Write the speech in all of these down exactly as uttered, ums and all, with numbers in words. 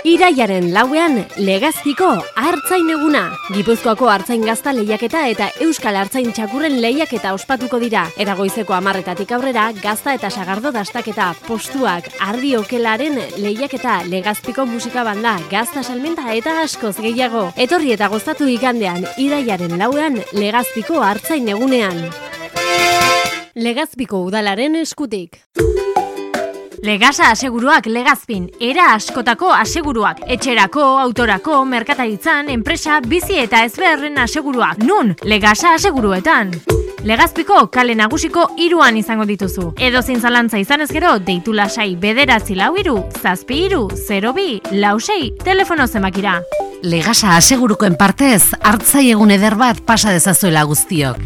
Iraiaren lauean Legazpiko Artzain Eguna. Gipuzkoako artzain gazta lehiaketa eta Euskal Artzain txakurren lehiaketa ospatuko dira. Eta goizeko hamarretatik aurrera, gazta eta sagardo dastaketa, postuak, ardi okelaren lehiaketa, Legazpiko musika banda, gazta salmenta eta askoz gehiago. Etorri eta gozatu igandean, Iraiaren lauean Legazpiko Artzain Egunean. Legazpiko udalaren eskutik. Legasa aseguruak Legazpin, era askotako aseguruak, etxerako, autorako, merkataritzan, enpresa, bizi eta ezbeharren aseguruak. Nun, Legasa aseguruetan. Legazpiko kale nagusiko hiruan izango dituzu. Edozein zalantza izan ez gero, deitu lasai bederatzi lau hiru, zazpi hiru, zero bi, lau sei, telefono zenbakira. Legasa asegurukoen partez, hartzai egun eder bat pasa dezazuela guztiok.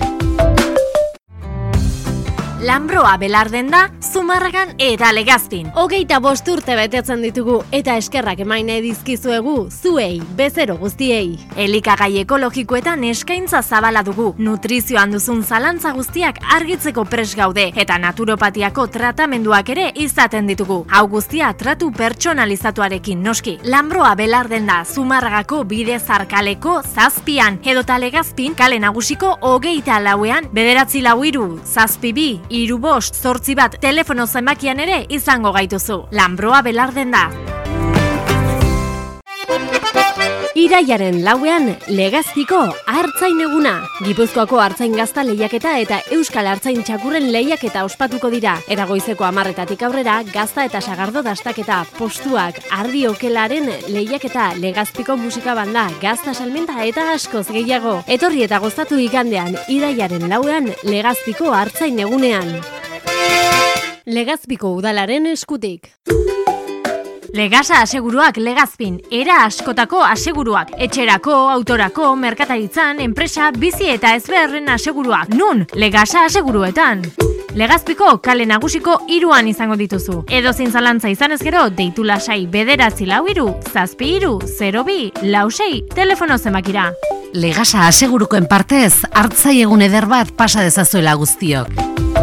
Lanbroa belarden da, Zumarragan eta Legazpin. Hogeita bost urte betetzen ditugu eta eskerrak emaine dizkizuegu zuei, bezero guztiei. Elikagai ekologikoetan eskaintza zabala dugu. Nutrizioan duzun zalantza guztiak argitzeko pres gaude eta naturopatiako tratamenduak ere izaten ditugu. Hau guztia tratu pertsonalizatuarekin noski. Lanbroa belarden da, Zumarragako bide zarkaleko zazpian edota Legazpin kale nagusiko hogeita lauean bederatzi lau hiru, zazpi bi, hiru bost, zortzi bat, telefono zenbakian ere izango gaituzu. Lanbroa belarden da. Iraiaren lauean Legazpiko Artzain Eguna. Gipuzkoako artzain gazta lehiaketa eta Euskal Artzain txakurren lehiaketa ospatuko dira. Eta goizeko hamarretatik aurrera, gazta eta sagardo dastaketa, postuak, ardi okelaren lehiaketa, Legazpiko musika banda, gazta salmenta eta askoz gehiago. Etorri eta gozatu igandean, Iraiaren lauean Legazpiko Artzain Egunean. Legazpiko udalaren eskutik. Legasa aseguruak Legazpin, era askotako aseguruak, etxerako, autorako, merkataritzan, enpresa, bizi eta ezbeharren aseguruak. Nun, Legasa aseguruetan. Legazpiko kale nagusiko hiruan izango dituzu. Edozein zalantza izan ez gero, deitu lasai bederatzi lau hiru, zazpi hiru, zero bi, lau sei, telefono zenbakira. Legasa asegurukoen partez, hartzai egun eder bat pasa dezazuela guztiok.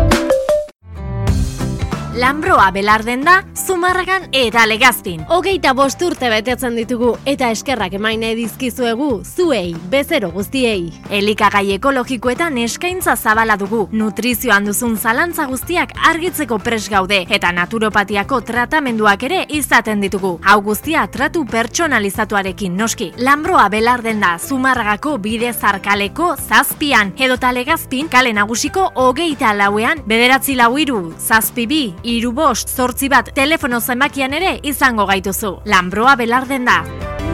Lanbroa belarden da, Zumarragan eta Legazpin. Hogeita bost urte betetzen ditugu eta eskerrak emaine dizkizuegu zuei, bezero guztiei. Elikagai ekologikoetan eskaintza zabala dugu. Nutrizioan duzun zalantza guztiak argitzeko pres gaude eta naturopatiako tratamenduak ere izaten ditugu. Hau guztia tratu pertsonalizatuarekin noski. Lanbroa belarden da, Zumarragako bide zarkaleko zazpian edota Legazpin kale nagusiko hogeita lauean bederatzi lau hiru, zazpi bi, hiru bost, zortzi bat, telefono zenbakian ere izango gaituzu. Lanbroa belarden da.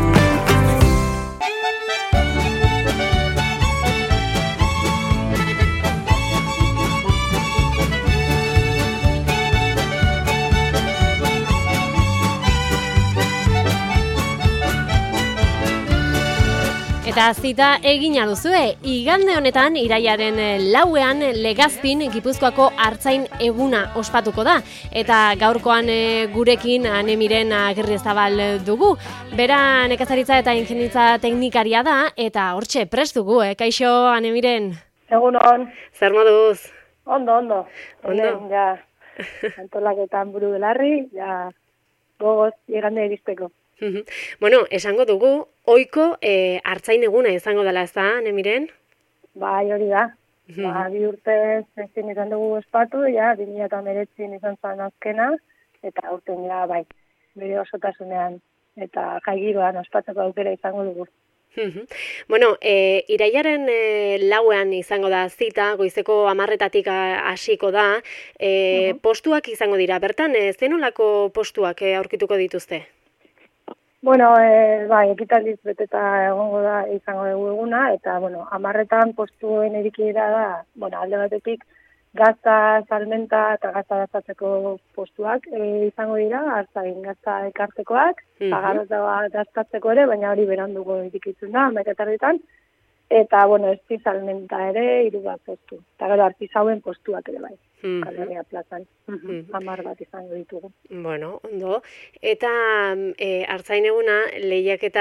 Eta zita egina duzue, igande honetan Iraiaren lauean Legazpin Gipuzkoako Artzain Eguna ospatuko da. Eta gaurkoan gurekin Anemiren Agirrezabal dugu. Bera nekazaritza eta ingenitza teknikaria da, eta hortxe prest dugu, eh? Kaixo, Anemiren? Egunon. Zer moduz? Ondo, ondo. Ondo. Hemen, ja, antolaketan buru belarri, ja, gogoz igande iristeko. Bueno, esango dugu, ohiko eh, Artzain Eguna izango dela, ez da, Anemiren? Bai, hori da. Ba, bi urte ezin izan dugu ospatu, ja, bi mila hemeretzin izan zen azkena, eta aurten ja, bai, bere osotasunean, eta jaigiroan ospatzeko aukera izango dugu. Bueno, e, Iraiaren e, lauean izango da zita, goizeko hamarretatik hasiko da, e, postuak izango dira, bertan, e, zenolako postuak e, aurkituko dituzte? Bueno, e, bai, ekitaldiz beteta egongo da izango dugu eguna, eta, bueno, hamarretan postuen erikidea da, bueno, alde batetik, gazta salmenta eta gazta daztatzeko postuak e, izango dira, artzain gazta ekartekoak, mm -hmm. Pagarota daztatzeko ere, baina hori beranduko irikitzen da, mekatarritan, eta, bueno, ez salmenta ere, hiru bat postu. Eta gero artisauen postuak ere bai. Mm-hmm. Kalorea plazan, Mm-hmm. hamar bat izango ditugu. Bueno, ondo. Eta e, artzain eguna lehiaketa,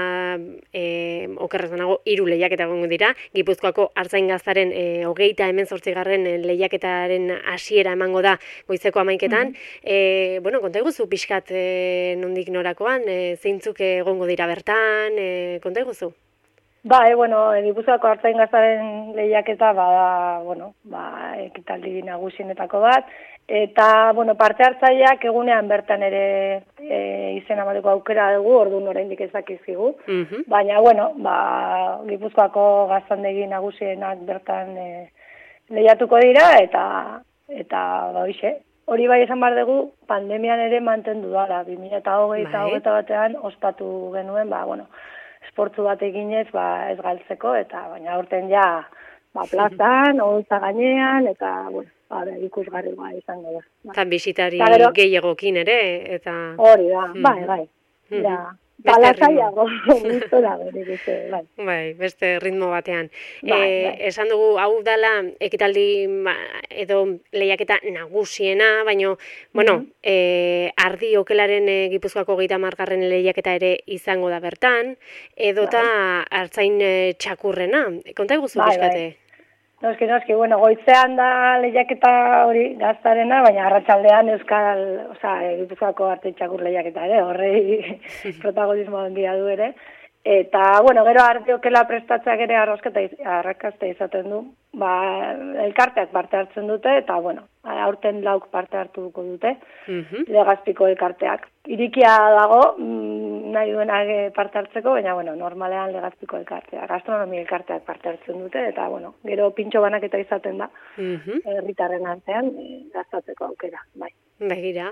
e, okerretan nago, hiru lehiaketa egongo dira. Gipuzkoako artzain gaztaren e, hogeita hemen zortzigarren lehiaketaren hasiera emango da goizeko hamaiketan. Mm-hmm. E, bueno, konta eguzu pixkat e, nondik norakoan, e, zeintzuk egongo dira bertan, e, konta eguzu? Ba, e, bueno, Gipuzkoako artzain gaztaren lehiaketa, ba, bueno, ba, ekitaldi nagusienetako bat, eta, bueno, parte hartzaileak egunean bertan ere e, izena emateko aukera dugu, orduan oraindik ez dakizkigu, Mm-hmm. baina, bueno, ba, Gipuzkoako gaztandegi nagusienak bertan e, lehiatuko dira, eta, eta, ba, hoxe, hori bai esan behar dugu, pandemian ere mantendu dara, bi mila hogei eta hogeita batean ospatu genuen, ba, bueno, esportzu bat eginez, ba, ez galtzeko, eta baina aurten ja, ba, plazan, oholtza gainean, eta, bueno, ba, ikusgarri ba, izango da. Ba. Eta bisitari gero, gehiagokin ere, eta... Hori da, Mm. bai, bai. Mm. Ja, Beste balasaiago, gusto da, bere, bai. Bai, beste ritmo batean. Bai, e, bai. Esan dugu, hau dala ekitaldi ba, edo lehiaketa nagusiena, baino, bueno, Mhm. e, ardi okelaren e, Gipuzkoako hogeita hamargarren lehiaketa ere izango da bertan, edota artzain e, txakurrena. Konta eguzu Bai, pixkate? Noski, noski, bueno, goizean da lehiaketa hori gaztarena, baina arratsaldean euskal, osea, Gipuzkoako arte txakur lehiaketa ere, horrei protagonismo handia du ere. Eta, bueno, gero arte okela prestatzeak ere arrasketa arrakasta izaten du. Ba, elkarteak parte hartzen dute, eta, bueno, aurten lauk parte hartuko dute, Mhm. Legazpiko elkarteak. Irikia dago, mm, nahi duenak parte hartzeko, baina, bueno, normalean Legazpiko elkarteak, gastronomia elkarteak parte hartzen dute, eta, bueno, gero pintxo banaketa izaten da, Mhm. herritarren artean, e, gastatzeko aukera, bai. Begira.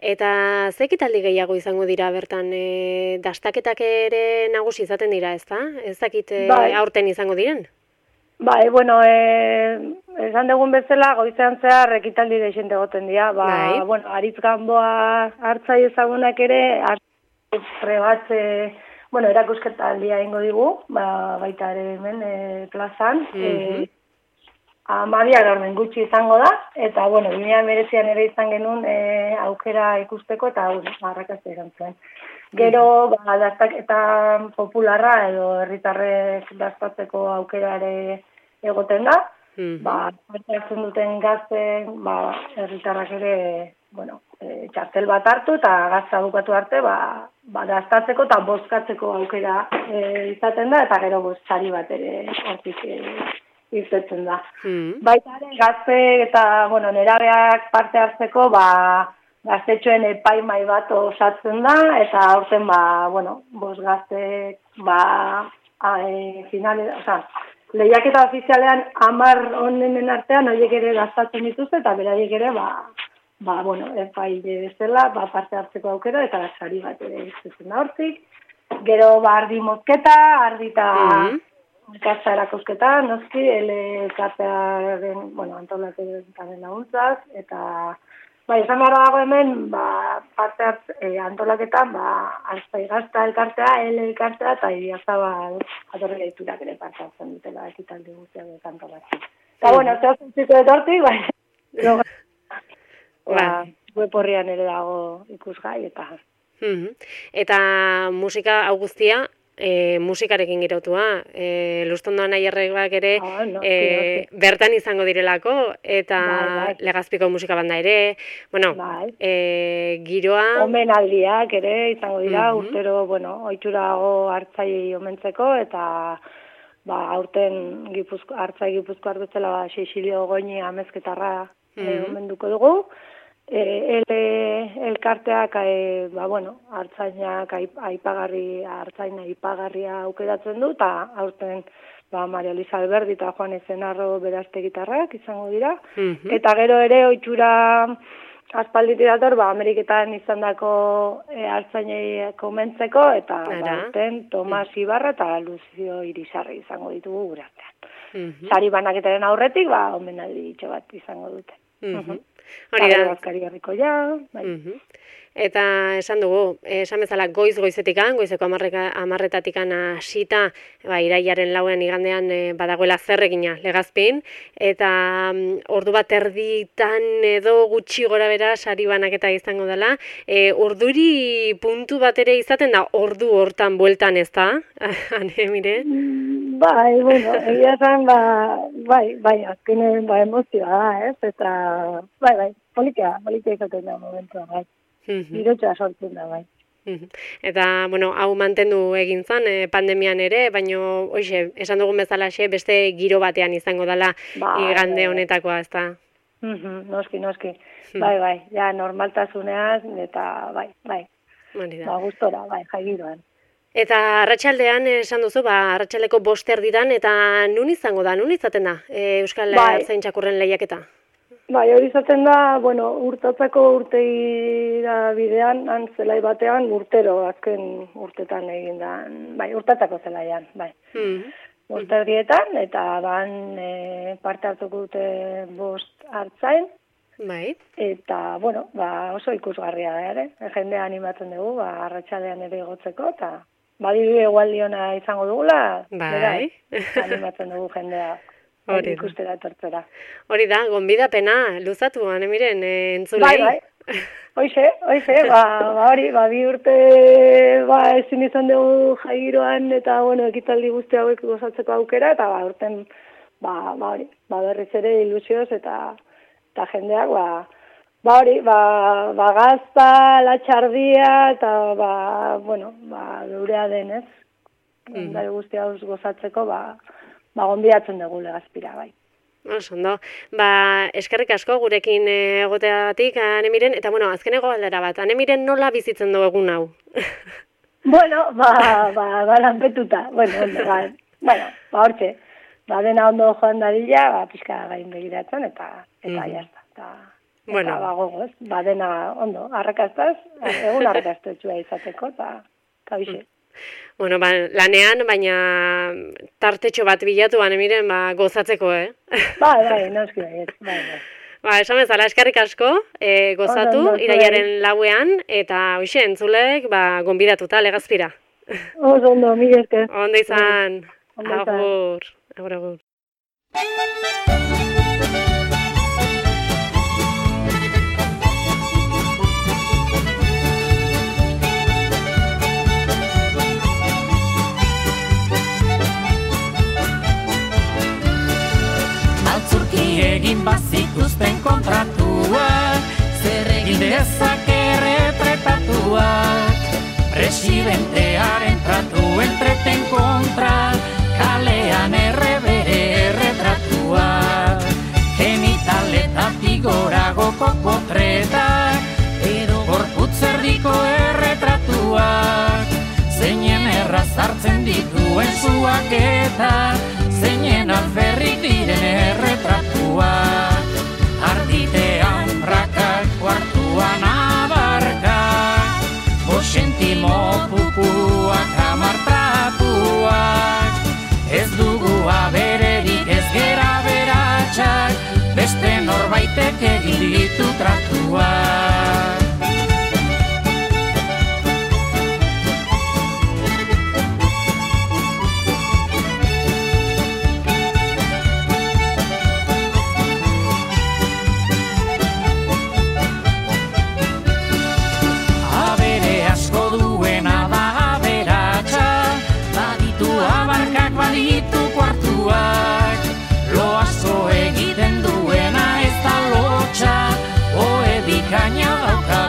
Eta ze ekitaldi gehiago izango dira bertan, e, dastaketak ere nagusi izaten dira, ezta? Ez dakit e, Bai. aurten izango diren? Bai, bueno, e, esan dugun bezala, goizean zehar ekitaldi dexente egoten dira. Ba, Bai. bueno, Aritz Gamboa hartzai ezagunak ere, hartzai batze, bueno, erakusketa aldia ingo digu, ba, baita ere hemen e, plazan. Mhm. E, Amabiak orden gutxi izango da, eta, bueno, bi mila hemeretzian ere izan genuen e, aukera ikusteko, eta, bueno, arrakasta izan zuen. Gero, ba, dastaketa popularra edo herritarrek dastatzeko aukera ere egoten da, Mhm. ba, parte hartzen duten gazten, ba, herritarrak ere, bueno, e, txartel bat hartu eta gazta bukatu arte, ba, ba, dastatzeko eta bozkatzeko aukera e, izaten da, eta gero bozkari bat ere hortik e, irtetzen da. Mhm. Baita ere, gazte eta, bueno, nerabeak parte hartzeko, ba, gaztetxoen epaimai bat osatzen da, eta aurten, ba, bueno, bost gazte, ba, a, e, finale, oza, lehiaketa ofizialean hamar onenen artean, horiek ere gastatzen dituzte, eta beraiek ere, ba, ba, bueno, epaile bezala, ba, parte hartzeko aukera, eta sari bat ere izaten da hortik. Gero, ba, ardi mozketa, ardi eta Mhm. Kasta erakusketa, noski, ele katearen, bueno, antolaketaren laguntzaz, eta, bai, esan behar dago hemen, ba, parte hartz, e, antolaketan, ba, Artzai Gazta elkartea, ele elkartea, eta Idiazabal atorri gaiturak ere parte hartzen dutela, ekitaldi guztiak eta antolatzen. Eta, bueno, zehaz utziko etortik, bai, ba, web horrian ere dago ikusgai, eta... Mhm. Eta musika hau guztia, e, musikarekin girautua, e, Lustondoan aierreak ere Ah, no, e, sí, bertan izango direlako, eta Bai, bai. Legazpiko musika banda ere, bueno, Bai. e, giroa... Omenaldiak ere izango dira, Mhm. urtero, bueno, oiturago hartzai omentzeko, eta ba, aurten Gipuzko, hartzai Gipuzko hartzela ba, Seixilio Goñi amezketarra Mhm. e, omenduko dugu. E, ele elkarteak, e, ba, bueno, hartzainak aip, aipagarri, hartzaina aipagarria aukeratzen du, eta aurten ba, Maria Elisa Alberdi eta Juan Ezenarro berazte gitarrak izango dira. Mhm. Eta gero ere ohitura aspalditik dator, ba, Ameriketan izandako e, hartzainei komentzeko, eta ba, Ara. aurten Tomas Ibarra eta Lucio Irisarri izango ditugu gure artean. Mhm. Sari banaketaren aurretik, ba, omenaldi itxo bat izango dute. Mhm. Hori da. Bazkari herriko ja, bai. Mhm. Eta esan dugu, esan bezala goiz goizetikan, goizeko amarretatikan hasita, ba, irailaren lauean igandean e, badagoela zer egina Legazpin, eta mm, ordu bat erditan edo gutxi gora bera sari banaketa izango dela, e, urduri puntu bat ere izaten da ordu hortan bueltan, ez da? Hane, mire? Bai, bueno, egia zen, ba, bai, bai, azkenen, ba, emozioa da, ez? Eta, bai, bai, politia, politia izaten da momentua, bai. Girotxoa sortzen da, bai. Eta, bueno, hau mantendu egin zan, eh, pandemian ere, baino, hoxe, esan dugun bezalaxe, beste giro batean izango dela Bai, igande bai. honetakoa, ez da? Mhm, Noski, noski. Bai, bai, ja, normaltasuneaz, eta, bai, bai, Hori da. ba, gustora, bai, jai giroan. Eta arratsaldean esan duzu, ba, arratsaldeko bost erditan, eta nun izango da, nun izaten da, e, Euskal Bai. Artzaintzakurren lehiaketa? Bai, hori izaten da, bueno, urtatzako urteira bidean, han zelai batean, urtero, azken urtetan egin da, bai, urtatzako zelaian, bai. Mm. Bost erdietan, eta ban e, parte hartuko dute bost hartzain, Bai. eta, bueno, ba, oso ikusgarria da ere, jendea animatzen dugu, ba, arratsaldean ere igotzeko, eta badiru egualdiona izango dugula, Bai. beraz, animatzen dugu jendea. Hori da. Ikustera etortzera. Hori da, gonbidapena luzatu, ane miren, e, entzulei. Bai, bai. Hoize, hoize, ba, ba hori, ba, bi urte ba, ezin izan dugu jaigiroan eta, bueno, ekitaldi guzti hauek gozatzeko aukera, eta ba, urten, ba, ba hori, ba, berriz ere ilusioz eta, eta jendeak, ba, ba hori, ba, ba gazta, latxardia, eta, ba, bueno, ba, geurea denez, mm. gai guzti hau gozatzeko, ba, ba, gonbidatzen dugu Legazpira, bai. Oso ondo. Ba, eskerrik asko gurekin egoteagatik, Anemiren, eta bueno, azkeneko galdera bat, Anemiren nola bizitzen du egun hau? Bueno, ba, ba, ba, lanpetuta, bueno, ondo, ba, bueno, ba, hortxe, ba, dena ondo joan dadila, ba, pixka gain begiratzen, eta, eta, mm. jazta, eta, bueno. eta, ba, gogoz, ba, dena ondo, arrakastaz, egun arrakastetxua izateko, eta, eta bixe. Bueno, ba, lanean, baina tartetxo bat bilatu, Anemiren, ba, gozatzeko, eh? Bai, bai, noski bai, bai, bai. Ba, esan bezala, eskerrik asko, e, gozatu, Oso ondo, irailaren lauean, eta hoxe, entzulek, ba, gonbidatuta Legazpira. Oso ondo, mila esker. Ondo izan, Ondo izan. agur, agur, agur. Egin bazituzten kontratuak, zer egin dezake erretretatuak, presidentearen tratuen treten kontra, kalean errebere erretratuak, genitaletatik goragoko potretak, edo gorputzerdiko erretratuak, zeinen erraz hartzen dituen zuak eta, zeinen alferrik diren erretratuak, arditean prakak, kuartuan abarkak, bosentimo pupuak amartratuak, ez dugu abererik ez gera beratxak, beste norbaitek egin ditu tratuak. Baditu kuartuak, loazo egiten duena ez da lotxa, oe bikaina dauka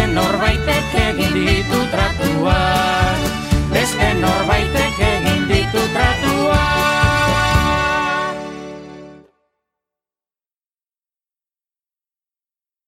beste norbaitek egin ditu tratuak.